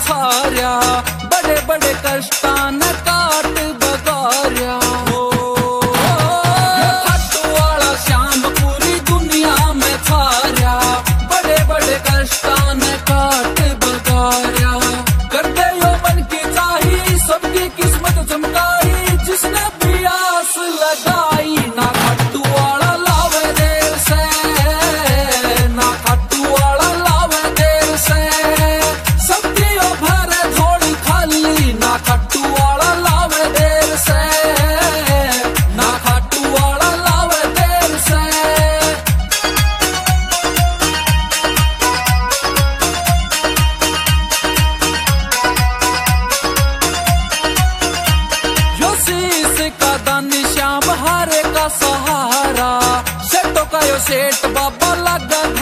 थार्या, बड़े बड़े कष्टा न काट बगार्या। खाटू वाला श्याम पूरी दुनिया में थार्या, बड़े बड़े कष्टा न काट बगार्या। कर दे यौवन की चाही, सबकी किस्मत चमकाई, जिसने भी आस लगाई। ना खाटू वाला लावे देर से, ना खाटू वाला लावे देर से, सबकी ओ भरे झोली खाली। ना खाटू वाला लावे देर से, ना खाटू वाला लावे देर से। यो शीश का दानी श्याम हारे का सहारा, सेठों का यो सेठ बाबा लगा